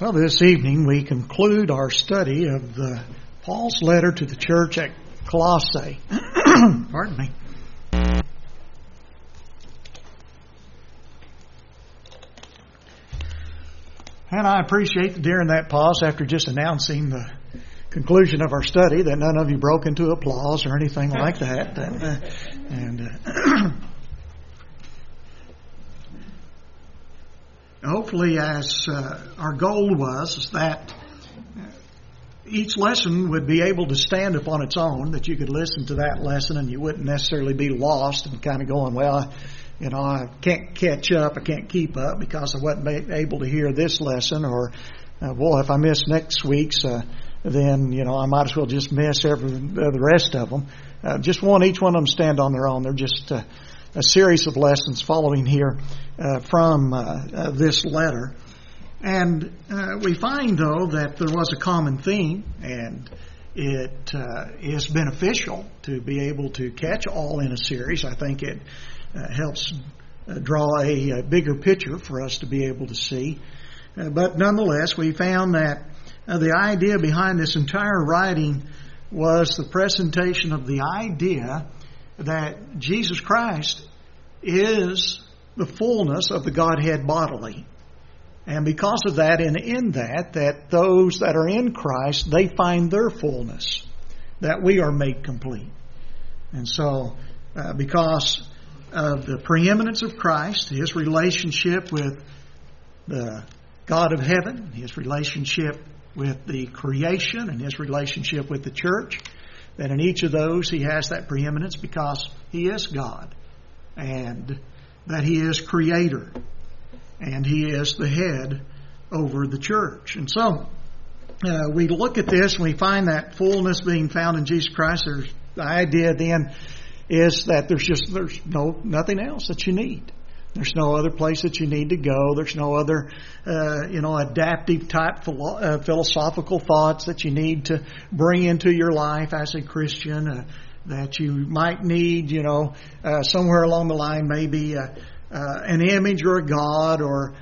Well, this evening we conclude our study of Paul's letter to the church at Colossae. Pardon me. And I appreciate that during that pause, after just announcing the conclusion of our study, that none of you broke into applause or anything like that. Hopefully, as our goal was, is that each lesson would be able to stand upon its own, that you could listen to that lesson and you wouldn't necessarily be lost and kind of going, well, I can't catch up, I can't keep up because I wasn't able to hear this lesson, or, if I miss next week's, then, I might as well just miss the rest of them. Just want each one of them stand on their own. They're just a series of lessons following here from this letter. And we find, though, that there was a common theme, and it is beneficial to be able to catch all in a series. I think it helps draw a bigger picture for us to be able to see. But nonetheless, we found that the idea behind this entire writing was the presentation of the idea that Jesus Christ is the fullness of the Godhead bodily. And because of that, and in that those that are in Christ, they find their fullness, that we are made complete. And so, because of the preeminence of Christ, His relationship with the God of heaven, His relationship with the creation, and His relationship with the church, that in each of those He has that preeminence because He is God, and that He is Creator, and He is the head over the church. And so we look at this and we find that fullness being found in Jesus Christ. The idea then is that there's nothing else that you need. There's no other place that you need to go. There's no other, adaptive type philosophical thoughts that you need to bring into your life as a Christian. That you might need, somewhere along the line, maybe an image or a god or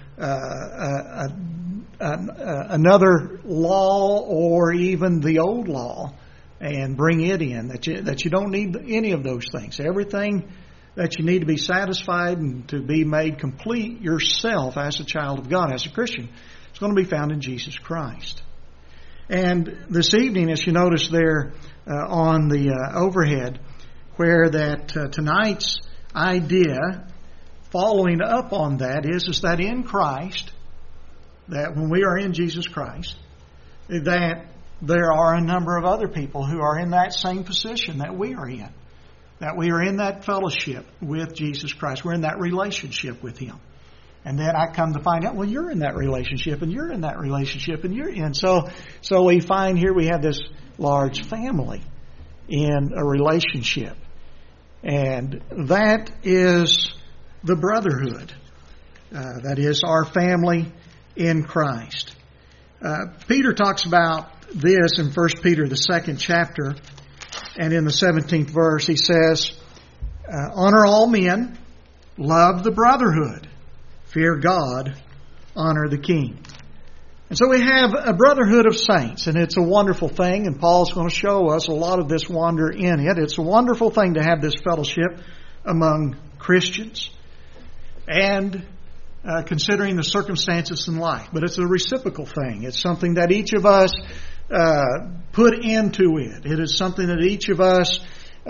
another law or even the old law, and bring it in. That you don't need any of those things. Everything that you need to be satisfied and to be made complete yourself as a child of God, as a Christian, is going to be found in Jesus Christ. And this evening, as you notice there on the overhead, where that tonight's idea following up on that is that in Christ, that when we are in Jesus Christ, that there are a number of other people who are in that same position that we are in. That we are in that fellowship with Jesus Christ. We're in that relationship with Him. And then I come to find out, well, you're in that relationship, and you're in that relationship, and you're in. So we find here we have this large family in a relationship. And that is the brotherhood. That is our family in Christ. Peter talks about this in 1 Peter, the 2nd chapter. And in the 17th verse, he says, honor all men, love the brotherhood, fear God, honor the king. And so we have a brotherhood of saints, and it's a wonderful thing, and Paul's going to show us a lot of this wonder in it. It's a wonderful thing to have this fellowship among Christians, and considering the circumstances in life. But it's a reciprocal thing. It's something that each of us put into it. It is something that each of us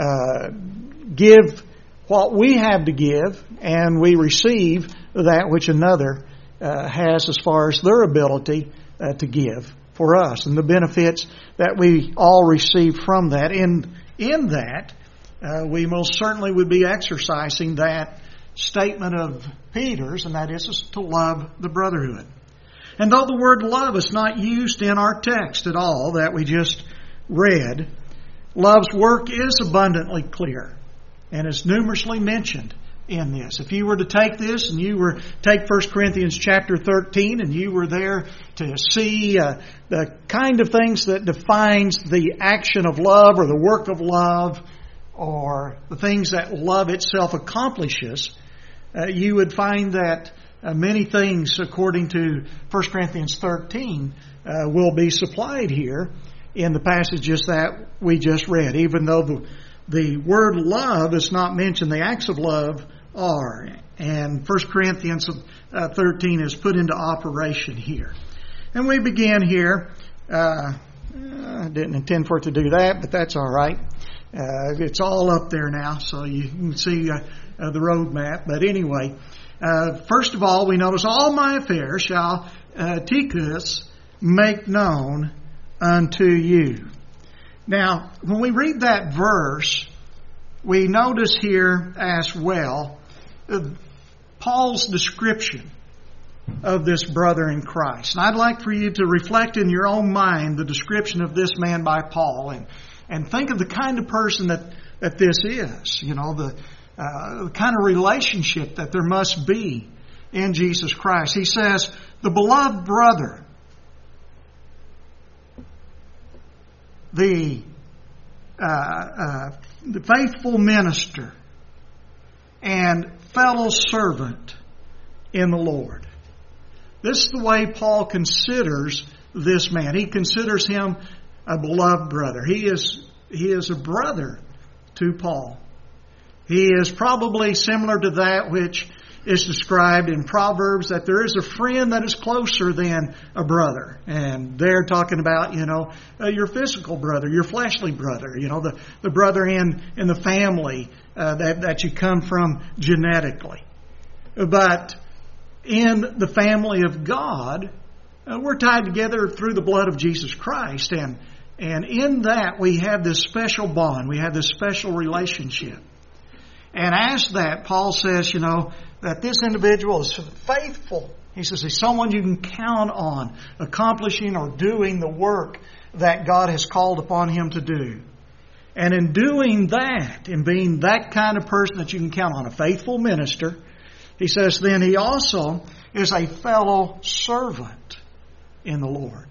give what we have to give, and we receive that which another has as far as their ability to give for us, and the benefits that we all receive from that. In that, we most certainly would be exercising that statement of Peter's, and that is to love the brotherhood. And though the word love is not used in our text at all that we just read, love's work is abundantly clear and is numerously mentioned in this. If you were to take this and you were take 1 Corinthians chapter 13 and you were there to see the kind of things that defines the action of love or the work of love or the things that love itself accomplishes, you would find that Many things, according to 1 Corinthians 13, will be supplied here in the passages that we just read. Even though the word love is not mentioned, the acts of love are. And 1 Corinthians 13 is put into operation here. And we begin here. I didn't intend for it to do that, but that's all right. It's all up there now, so you can see the road map. But anyway, first of all, we notice all my affairs shall Tychicus make known unto you. Now, when we read that verse, we notice here as well Paul's description of this brother in Christ. And I'd like for you to reflect in your own mind the description of this man by Paul and think of the kind of person that this is. You know, the kind of relationship that there must be in Jesus Christ. He says, the beloved brother, the faithful minister, and fellow servant in the Lord. This is the way Paul considers this man. He considers him a beloved brother. He is a brother to Paul. He is probably similar to that which is described in Proverbs, that there is a friend that is closer than a brother. And they're talking about, your physical brother, your fleshly brother, the brother in the family that you come from genetically. But in the family of God, we're tied together through the blood of Jesus Christ. And in that we have this special bond. We have this special relationship. And as that, Paul says, that this individual is faithful. He says he's someone you can count on accomplishing or doing the work that God has called upon him to do. And in doing that, in being that kind of person that you can count on, a faithful minister, he says then he also is a fellow servant in the Lord.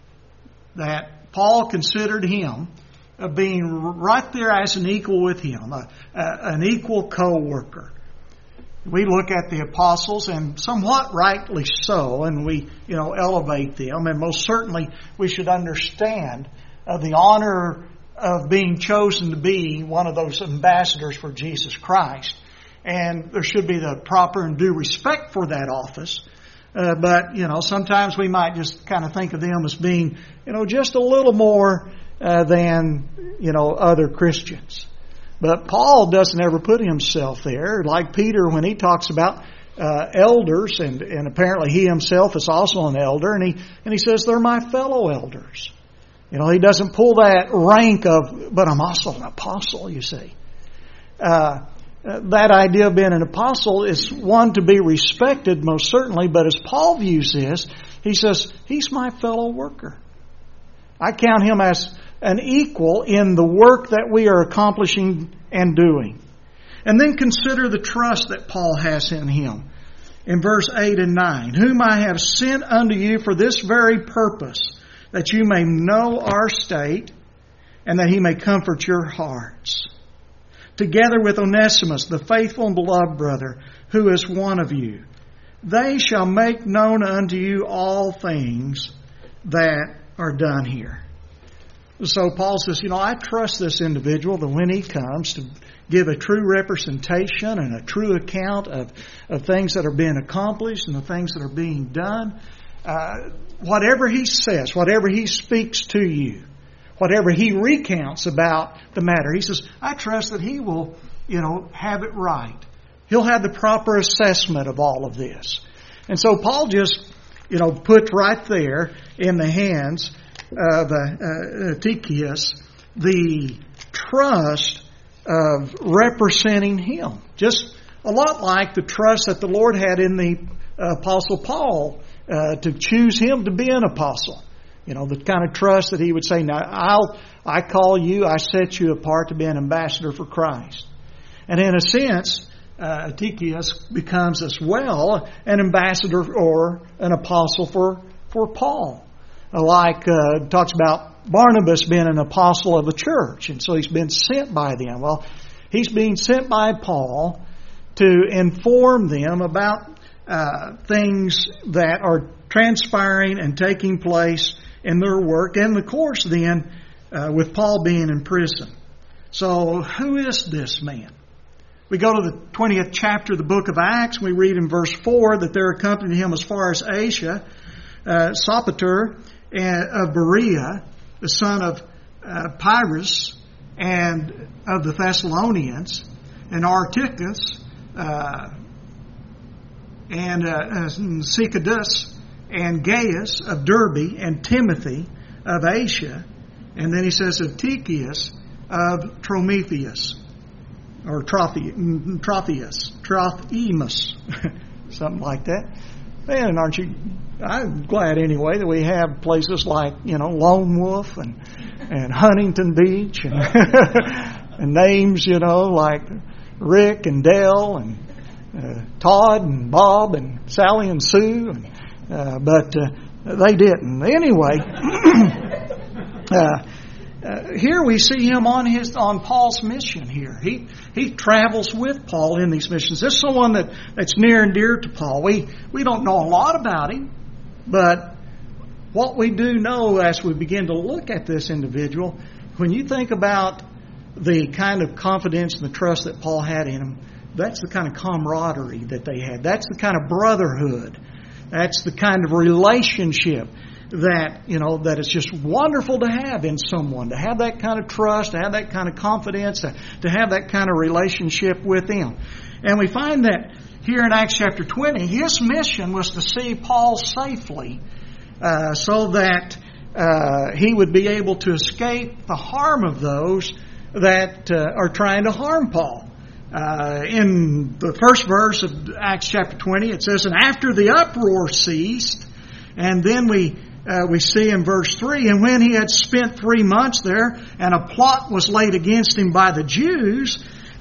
That Paul considered him being right there as an equal with him, an equal co-worker. We look at the apostles, and somewhat rightly so, and we, elevate them. And most certainly we should understand the honor of being chosen to be one of those ambassadors for Jesus Christ. And there should be the proper and due respect for that office. But, sometimes we might just kind of think of them as being, just a little more than, other Christians. But Paul doesn't ever put himself there, like Peter when he talks about elders, and apparently he himself is also an elder, and he says they're my fellow elders. He doesn't pull that rank of, but I'm also an apostle, you see. That idea of being an apostle is one to be respected, most certainly, but as Paul views this, he says, he's my fellow worker. I count him as an equal in the work that we are accomplishing and doing. And then consider the trust that Paul has in him. In verse 8 and 9, whom I have sent unto you for this very purpose, that you may know our state, and that he may comfort your hearts. Together with Onesimus, the faithful and beloved brother, who is one of you. They shall make known unto you all things that are done here. So Paul says, I trust this individual that when he comes to give a true representation and a true account of things that are being accomplished and the things that are being done, whatever he says, whatever he speaks to you, whatever he recounts about the matter, he says, I trust that he will, have it right. He'll have the proper assessment of all of this. And so Paul just, put right there in the hands of Tychicus the trust of representing him. Just a lot like the trust that the Lord had in the Apostle Paul to choose him to be an apostle. The kind of trust that he would say, now I call you, I set you apart to be an ambassador for Christ. And in a sense, Tychicus becomes as well an ambassador or an apostle for Paul. Like talks about Barnabas being an apostle of the church, and so he's been sent by them. Well, he's being sent by Paul to inform them about things that are transpiring and taking place in their work, and of course then with Paul being in prison. So who is this man? We go to the 20th chapter of the book of Acts. We read in verse 4 that there accompanied him as far as Asia, Sopater of Berea, the son of Pyrrhus, and of the Thessalonians, and Articus, and Sychadus, and Gaius of Derbe, and Timothy of Asia, and then he says of Tychicus of Trophæus, or Trophimus, something like that. Man, aren't you? I'm glad anyway that we have places like Lone Wolf and Huntington Beach and, and names like Rick and Dell and Todd and Bob and Sally and Sue, but they didn't. Anyway, here we see him on Paul's mission. Here he travels with Paul in these missions. This is someone that's near and dear to Paul. We don't know a lot about him, but what we do know as we begin to look at this individual, when you think about the kind of confidence and the trust that Paul had in him, that's the kind of camaraderie that they had. That's the kind of brotherhood. That's the kind of relationship that that is just wonderful to have in someone, to have that kind of trust, to have that kind of confidence, to have that kind of relationship with them. And we find that here in Acts chapter 20, his mission was to see Paul safely so that he would be able to escape the harm of those that are trying to harm Paul. In the first verse of Acts chapter 20, it says, "And after the uproar ceased," and then we see in verse 3, "And when he had spent 3 months there, and a plot was laid against him by the Jews,"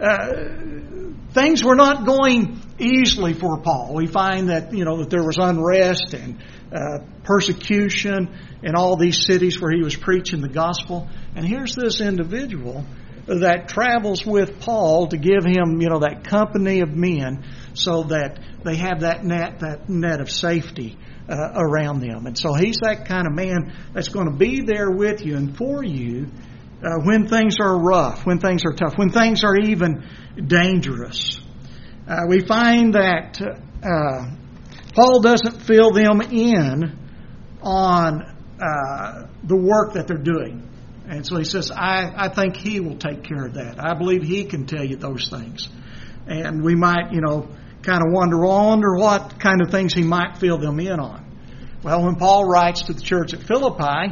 things were not going easily for Paul. We find that that there was unrest and persecution in all these cities where he was preaching the gospel. And here's this individual that travels with Paul to give him that company of men, so that they have that net of safety around them. And so he's that kind of man that's going to be there with you and for you when things are rough, when things are tough, when things are even dangerous. We find that Paul doesn't fill them in on the work that they're doing. And so he says, I think he will take care of that. I believe he can tell you those things. And we might, kind of wonder what kind of things he might fill them in on. Well, when Paul writes to the church at Philippi,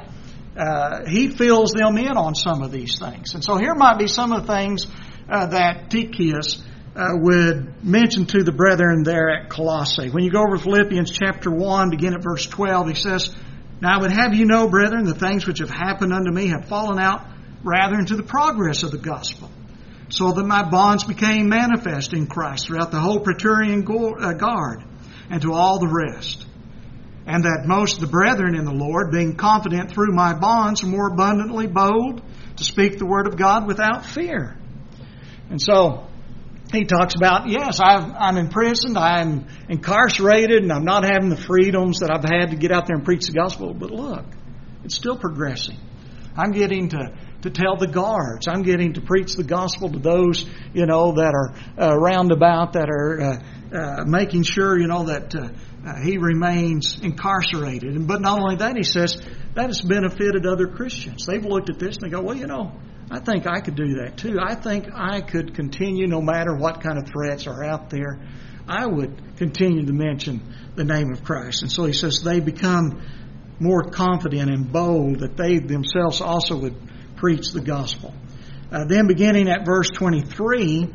he fills them in on some of these things. And so here might be some of the things that Tychicus would mention to the brethren there at Colossae. When you go over Philippians chapter 1, begin at verse 12, he says, "Now I would have you know, brethren, the things which have happened unto me have fallen out rather into the progress of the gospel, so that my bonds became manifest in Christ throughout the whole Praetorian Guard, and to all the rest. And that most of the brethren in the Lord, being confident through my bonds, are more abundantly bold to speak the word of God without fear." And so he talks about, yes, I'm imprisoned, I'm incarcerated, and I'm not having the freedoms that I've had to get out there and preach the gospel. But look, it's still progressing. I'm getting to tell the guards. I'm getting to preach the gospel to those, that are roundabout, that are making sure, that he remains incarcerated. But not only that, he says, that has benefited other Christians. They've looked at this and they go, well, I think I could do that too. I think I could continue no matter what kind of threats are out there. I would continue to mention the name of Christ. And so he says they become more confident and bold that they themselves also would preach the gospel. Then beginning at verse 23,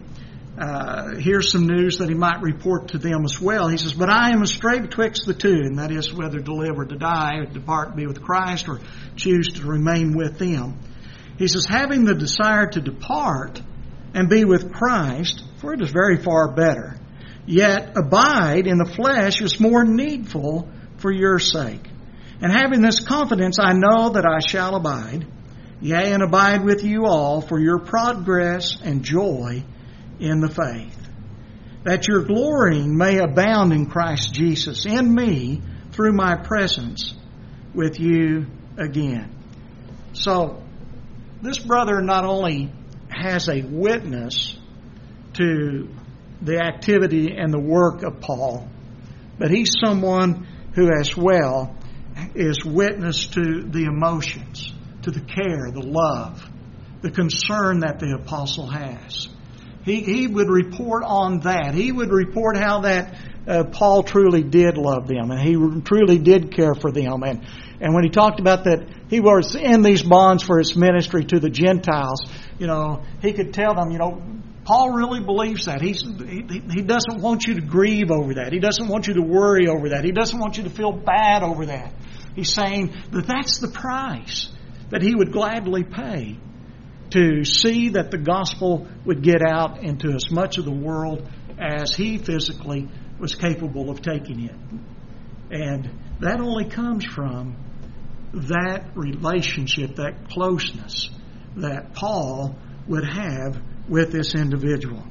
here's some news that he might report to them as well. He says, "But I am astray betwixt the two," and that is whether to live or to die, or depart and be with Christ, or choose to remain with them. He says, "Having the desire to depart and be with Christ, for it is very far better. Yet abide in the flesh is more needful for your sake. And having this confidence, I know that I shall abide, yea, and abide with you all for your progress and joy in the faith." that your glorying may abound in Christ Jesus in me through my presence with you again. So, this brother not only has a witness to the activity and the work of Paul, but he's someone who as well is witness to the emotions, to the care, the love, the concern that the apostle has. He would report on that. He would report how that Paul truly did love them, and he truly did care for them. And when he talked about that he was in these bonds for his ministry to the Gentiles, he could tell them, Paul really believes that. He doesn't want you to grieve over that. He doesn't want you to worry over that. He doesn't want you to feel bad over that. He's saying that that's the price that he would gladly pay to see that the gospel would get out into as much of the world as he physically was capable of taking it. And that only comes from that relationship, that closeness that Paul would have with this individual.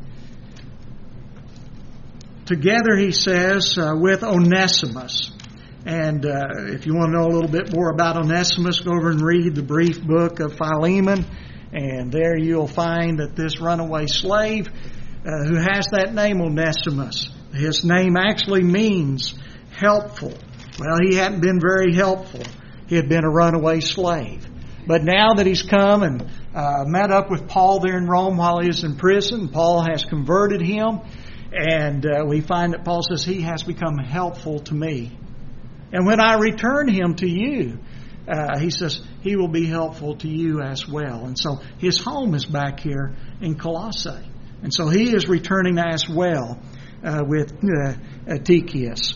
Together, he says, with Onesimus. And if you want to know a little bit more about Onesimus, go over and read the brief book of Philemon. And there you'll find that this runaway slave who has that name Onesimus, his name actually means helpful. Well, he hadn't been very helpful. He had been a runaway slave. But now that he's come and met up with Paul there in Rome while he was in prison, Paul has converted him. And we find that Paul says, he has become helpful to me. And when I return him to you, he says, he will be helpful to you as well. And so his home is back here in Colossae. And so he is returning as well with Tychicus.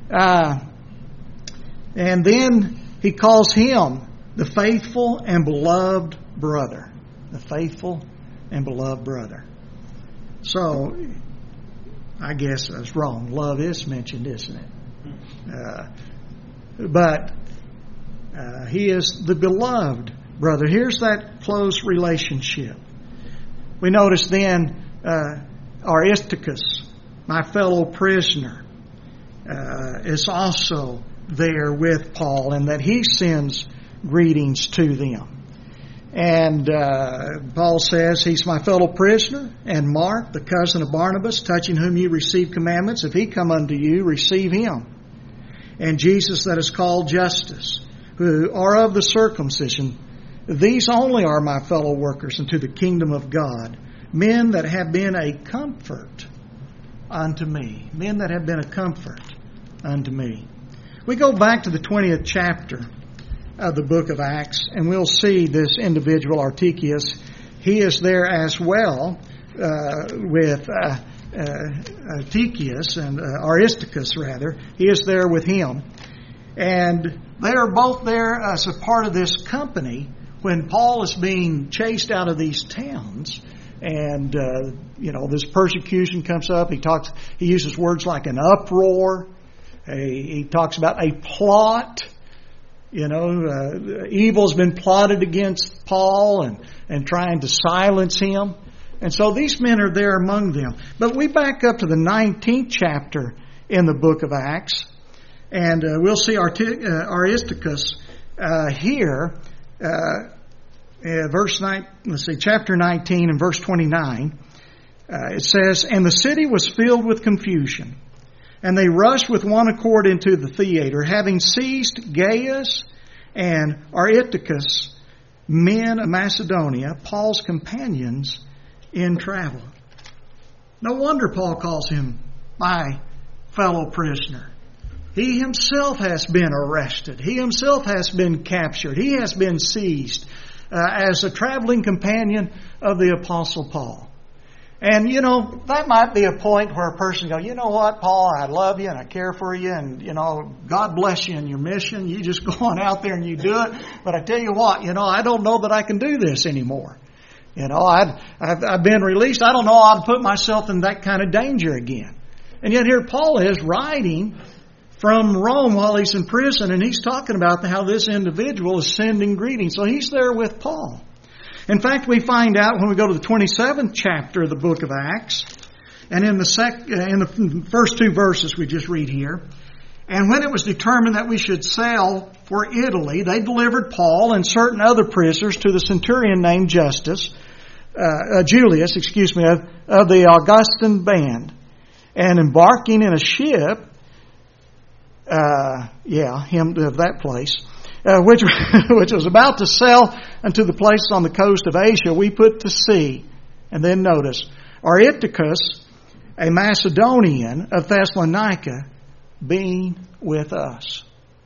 And then he calls him the faithful and beloved brother. The faithful and beloved brother. So, I guess I was wrong. Love is mentioned, isn't it? But he is the beloved brother. Here's that close relationship. We notice then Aristarchus, my fellow prisoner, is also there with Paul, and that he sends greetings to them. And Paul says, he's my fellow prisoner, and Mark, the cousin of Barnabas, touching whom you receive commandments. If he come unto you, receive him. And Jesus that is called Justus, who are of the circumcision, these only are my fellow workers unto the kingdom of God, men that have been a comfort unto me. Men that have been a comfort unto me. We go back to the 20th chapter of the book of Acts, and we'll see this individual, Artychius. He is there as well with Tychicus and Aristarchus, rather. He is there with him. And they are both there as a part of this company when Paul is being chased out of these towns. And, this persecution comes up. He uses words like an uproar. He talks about a plot. Evil's been plotted against Paul and trying to silence him. And so these men are there among them. But we back up to the 19th chapter in the book of Acts, and we'll see Aristarchus here, chapter 19 and verse 29. It says, "And the city was filled with confusion, and they rushed with one accord into the theater, having seized Gaius and Aristarchus, men of Macedonia, Paul's companions in travel." No wonder Paul calls him my fellow prisoner. He himself has been arrested. He himself has been captured. He has been seized as a traveling companion of the Apostle Paul. And, that might be a point where a person goes, you know what, Paul, I love you and I care for you and, God bless you in your mission. You just go on out there and you do it. But I tell you what, I don't know that I can do this anymore. I've been released. I don't know how to put myself in that kind of danger again. And yet here Paul is writing from Rome while he's in prison, and he's talking about how this individual is sending greetings. So he's there with Paul. In fact, we find out when we go to the 27th chapter of the book of Acts, And in the first two verses we just read here, and when it was determined that we should sail for Italy, they delivered Paul and certain other prisoners to the centurion named Julius, of the Augustan band. And embarking in a ship, him of that place, which was about to sail unto the places on the coast of Asia, we put to sea. And then notice, Aristarchus, a Macedonian of Thessalonica, being with us.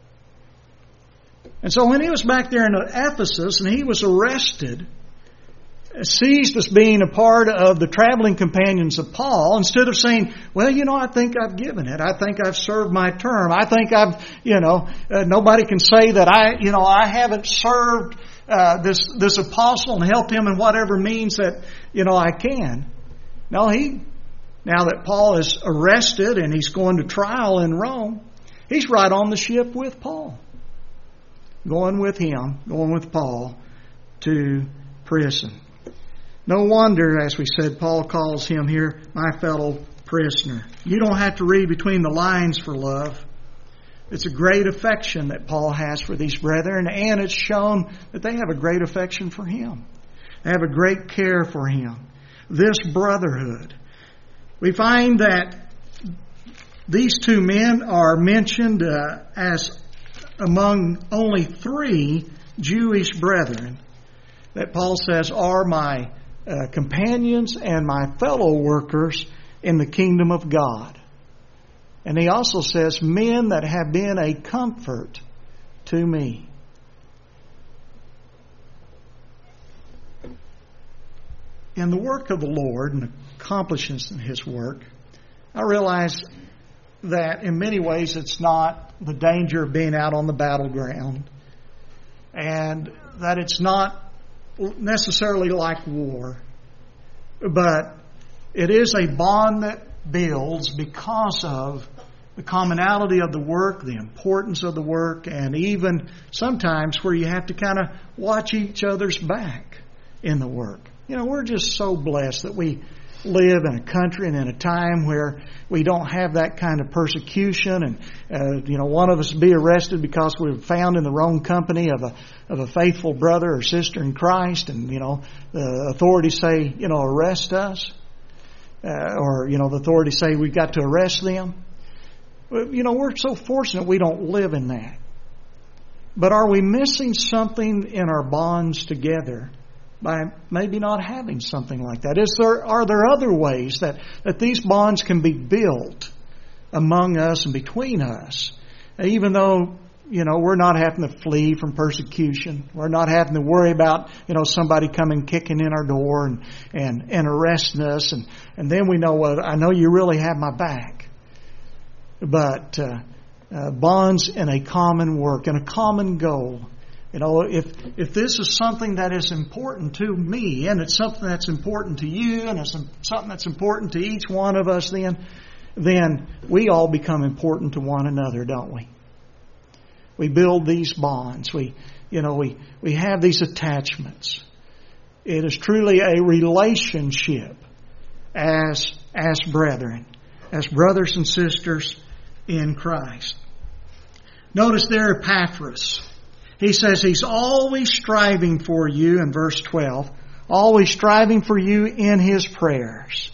And so when he was back there in Ephesus and he was arrested, seized as being a part of the traveling companions of Paul, instead of saying, well, I think I've given it. I think I've served my term. I think I've, nobody can say that I haven't served this apostle and helped him in whatever means that, I can. No, now that Paul is arrested and he's going to trial in Rome, he's right on the ship with Paul. Going with Paul to prison. No wonder, as we said, Paul calls him here my fellow prisoner. You don't have to read between the lines for love. It's a great affection that Paul has for these brethren, and it's shown that they have a great affection for him. They have a great care for him. This brotherhood. We find that these two men are mentioned as among only 3 Jewish brethren that Paul says are my companions and my fellow workers in the kingdom of God. And he also says, men that have been a comfort to me. In the work of the Lord and accomplishments in His work, I realize that in many ways it's not the danger of being out on the battleground, and that it's not necessarily like war, but it is a bond that builds because of the commonality of the work, the importance of the work, and even sometimes where you have to kind of watch each other's back in the work. We're just so blessed that we live in a country and in a time where we don't have that kind of persecution, and one of us be arrested because we were found in the wrong company of a faithful brother or sister in Christ, and the authorities say arrest us, or the authorities say we've got to arrest them. We're so fortunate we don't live in that. But are we missing something in our bonds together by maybe not having something like that? Are there other ways that these bonds can be built among us and between us, even though we're not having to flee from persecution, we're not having to worry about somebody coming kicking in our door and arresting us, and then we know, well, I know you really have my back. But bonds in a common work and a common goal. If this is something that is important to me, and it's something that's important to you, and it's something that's important to each one of us, then we all become important to one another, don't we? We build these bonds. We have these attachments. It is truly a relationship as brethren, as brothers and sisters in Christ. Notice there Epaphras. He says he's always striving for you in verse 12, always striving for you in his prayers.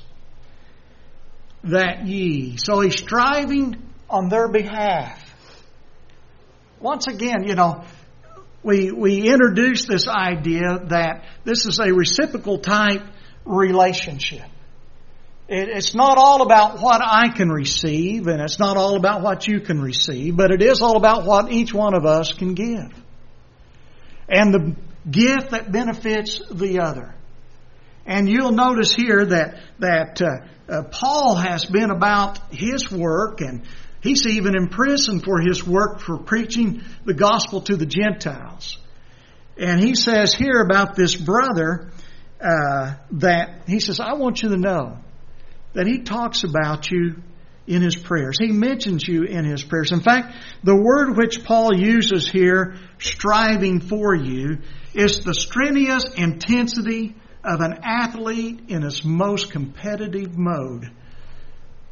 That ye. So he's striving on their behalf. Once again, we introduce this idea that this is a reciprocal type relationship. It's not all about what I can receive, and it's not all about what you can receive, but it is all about what each one of us can give. And the gift that benefits the other. And you'll notice here that Paul has been about his work, and he's even imprisoned for his work for preaching the gospel to the Gentiles. And he says here about this brother that he says, I want you to know that he talks about you in his prayers. He mentions you in his prayers. In fact, the word which Paul uses here, striving for you, is the strenuous intensity of an athlete in his most competitive mode.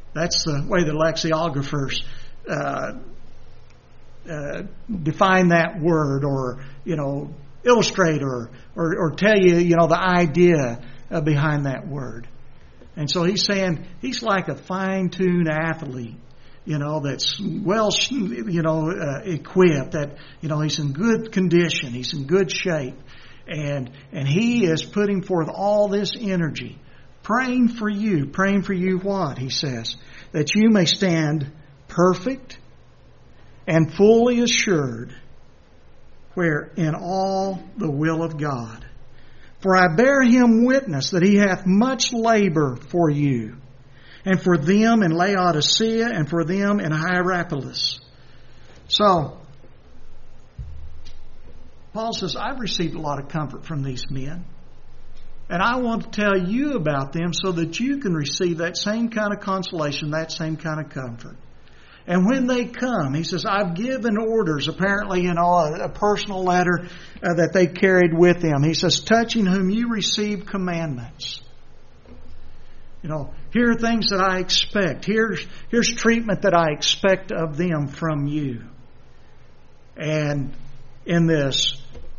That's the way the lexicographers define that word, or illustrate or tell you the idea behind that word. And so he's saying he's like a fine-tuned athlete, that's well, equipped, that, he's in good condition, he's in good shape. And he is putting forth all this energy, praying for you what? He says, that you may stand perfect and fully assured, where in all the will of God. For I bear him witness that he hath much labor for you, and for them in Laodicea, and for them in Hierapolis. So, Paul says, I've received a lot of comfort from these men. And I want to tell you about them so that you can receive that same kind of consolation, that same kind of comfort. And when they come, he says, I've given orders, apparently, a personal letter that they carried with them. He says, touching whom you received commandments. Here are things that I expect. Here's treatment that I expect of them from you. And in this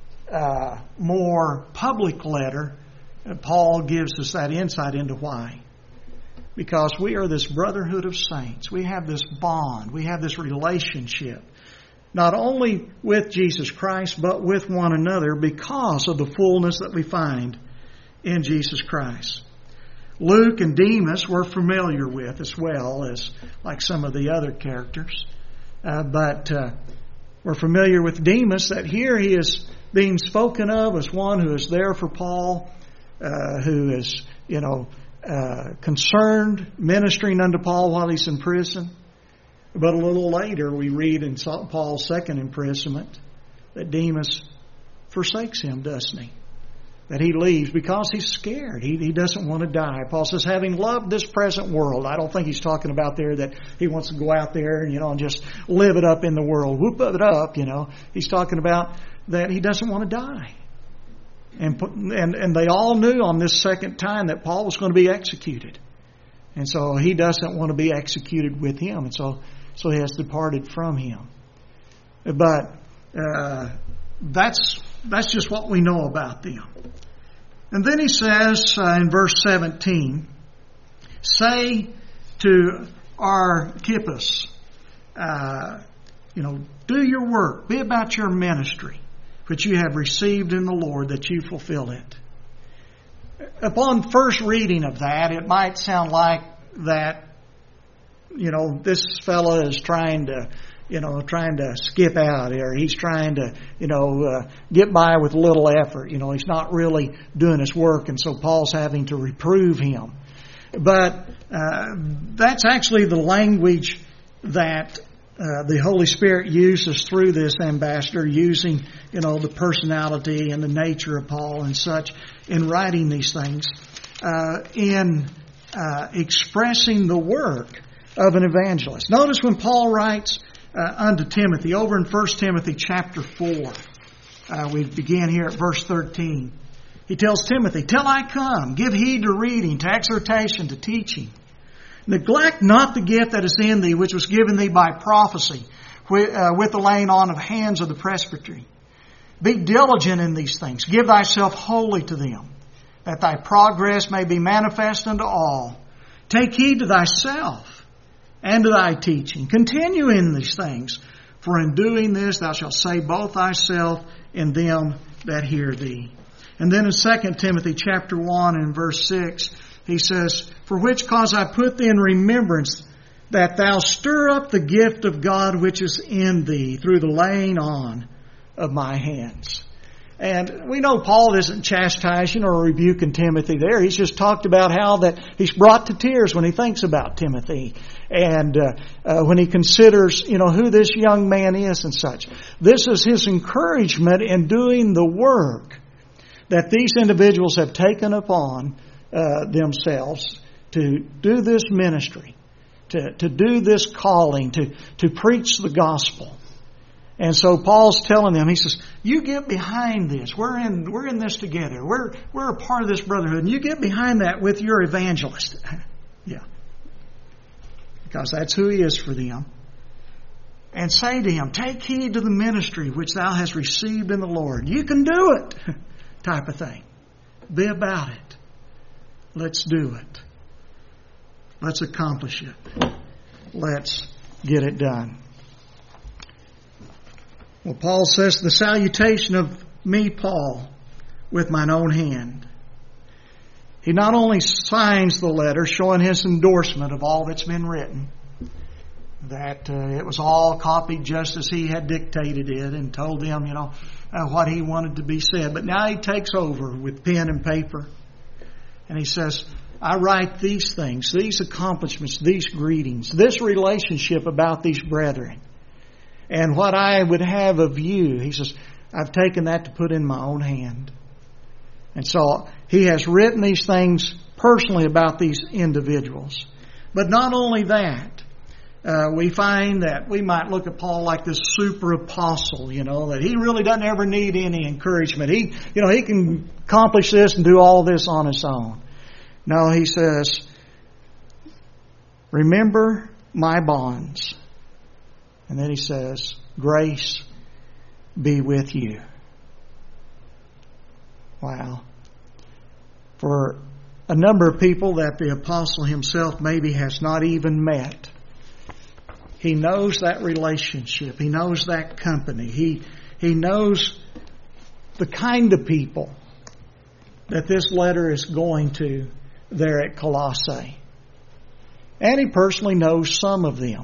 more public letter, Paul gives us that insight into why. Because we are this brotherhood of saints. We have this bond. We have this relationship. Not only with Jesus Christ, but with one another because of the fullness that we find in Jesus Christ. Luke and Demas we're familiar with as well as like some of the other characters. But we're familiar with Demas, that here he is being spoken of as one who is there for Paul, who is, concerned, ministering unto Paul while he's in prison. But a little later we read in Paul's second imprisonment that Demas forsakes him, doesn't he? That he leaves because he's scared. He doesn't want to die. Paul says, having loved this present world. I don't think he's talking about there that he wants to go out there and just live it up in the world. Whoop it up, He's talking about that he doesn't want to die. And they all knew on this second time that Paul was going to be executed. And so he doesn't want to be executed with him. And so he has departed from him. But that's just what we know about them. And then he says in verse 17, say to Archippus, do your work, be about your ministry, which you have received in the Lord, that you fulfill it. Upon first reading of that, it might sound like that, this fellow is trying to skip out, or he's trying to, get by with little effort. He's not really doing his work, and so Paul's having to reprove him. But that's actually the language that the Holy Spirit uses through this ambassador, using, the personality and the nature of Paul and such in writing these things, in expressing the work of an evangelist. Notice when Paul writes unto Timothy, over in 1 Timothy chapter 4, we begin here at verse 13. He tells Timothy, till I come, give heed to reading, to exhortation, to teaching. Neglect not the gift that is in thee, which was given thee by prophecy, with the laying on of hands of the presbytery. Be diligent in these things. Give thyself wholly to them, that thy progress may be manifest unto all. Take heed to thyself and to thy teaching. Continue in these things, for in doing this thou shalt save both thyself and them that hear thee. And then in 2 Timothy chapter 1 and verse 6, he says, for which cause I put thee in remembrance, that thou stir up the gift of God which is in thee through the laying on of my hands. And we know Paul isn't chastising or rebuking Timothy there. He's just talked about how that he's brought to tears when he thinks about Timothy, and when he considers, who this young man is and such. This is his encouragement in doing the work that these individuals have taken upon themselves to do this ministry, to do this calling, to preach the gospel. And so Paul's telling them, he says, you get behind this. We're in this together. We're a part of this brotherhood. And you get behind that with your evangelist. Yeah. because that's who He is for them, and say to him, take heed to the ministry which thou hast received in the Lord. You can do it, type of thing. Be about it. Let's do it. Let's accomplish it. Let's get it done. Well, Paul says, the salutation of me, Paul, with mine own hand. He not only signs the letter showing his endorsement of all that's been written, that it was all copied just as he had dictated it and told them, what he wanted to be said. But now he takes over with pen and paper and he says, I write these things, these accomplishments, these greetings, this relationship about these brethren. And what I would have of you, he says, I've taken that to put in my own hand. And so he has written these things personally about these individuals. But not only that, we find that we might look at Paul like this super apostle, that he really doesn't ever need any encouragement. He can accomplish this and do all this on his own. No, he says, remember my bonds. And then he says, grace be with you. Wow. For a number of people that the apostle himself maybe has not even met, he knows that relationship. He knows that company. He knows the kind of people that this letter is going to there at Colossae. And he personally knows some of them.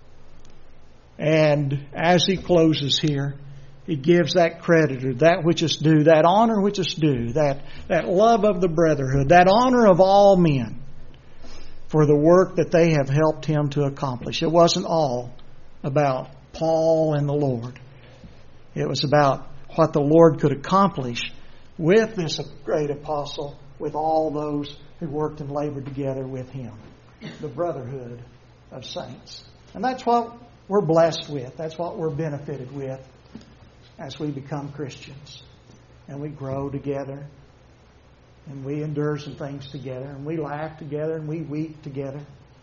And as he closes here, he gives that credit, that which is due, that honor which is due, that love of the brotherhood, that honor of all men for the work that they have helped him to accomplish. It wasn't all about Paul and the Lord. It was about what the Lord could accomplish with this great apostle, with all those who worked and labored together with him. The brotherhood of saints. And that's what we're blessed with. That's what we're benefited with as we become Christians. And we grow together. And we endure some things together. And we laugh together. And we weep together.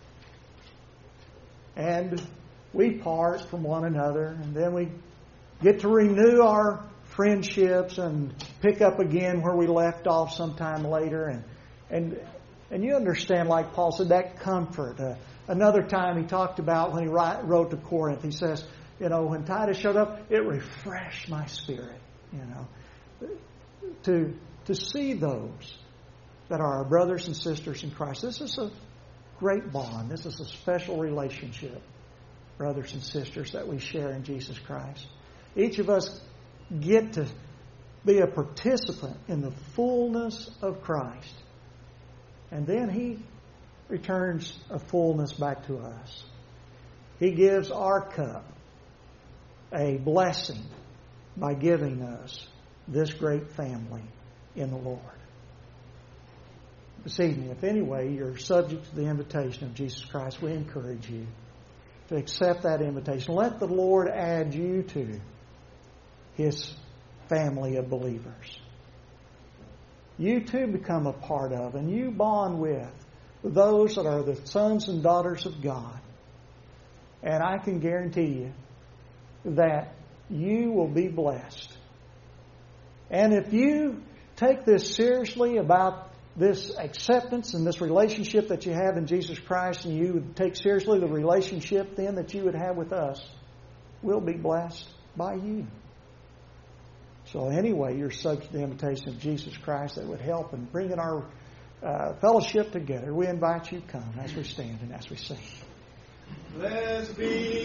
And we part from one another. And then we get to renew our friendships and pick up again where we left off sometime later. And you understand, like Paul said, that comfort. Another time he talked about when he wrote to Corinth, he says, when Titus showed up, it refreshed my spirit. To see those that are our brothers and sisters in Christ. This is a great bond. This is a special relationship, brothers and sisters, that we share in Jesus Christ. Each of us get to be a participant in the fullness of Christ. And then He returns a fullness back to us. He gives our cup a blessing by giving us this great family in the Lord. This evening, if anyway you're subject to the invitation of Jesus Christ, we encourage you to accept that invitation. Let the Lord add you to His family of believers. You too become a part of and you bond with those that are the sons and daughters of God. And I can guarantee you that you will be blessed. And if you take this seriously about this acceptance and this relationship that you have in Jesus Christ, and you would take seriously the relationship then that you would have with us, we'll be blessed by you. So anyway, you're subject to the invitation of Jesus Christ that would help in bringing our fellowship together. We invite you to come as we stand and as we sing. Blessed be